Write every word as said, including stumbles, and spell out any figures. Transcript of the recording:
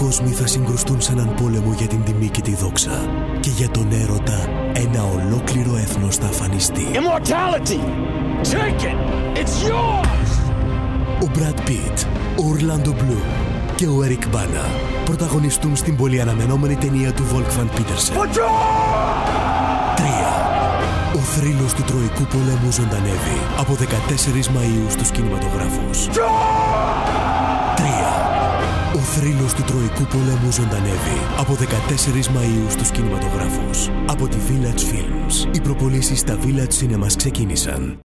κόσμοι θα συγκρουστούν σε έναν πόλεμο για την τιμή και τη δόξα. Και για τον έρωτα ένα ολόκληρο έθνος θα αφανιστεί. Immortality! Take it! It's yours! Ο Brad Pitt, ο Orlando Bloom και ο Eric Bana πρωταγωνιστούν στην πολύ αναμενόμενη ταινία του Wolfgang Petersen. Τρία. Ο θρύλος του Τροϊκού πολέμου ζωντανεύει από δεκατέσσερις Μαΐου στους κινηματογράφους. Τρία. Ο θρύλος του Τροϊκού πολέμου ζωντανεύει από δεκατέσσερις Μαΐου στους κινηματογράφους. Από τη Village Films. Οι προπωλήσεις στα Village Cinemas ξεκίνησαν.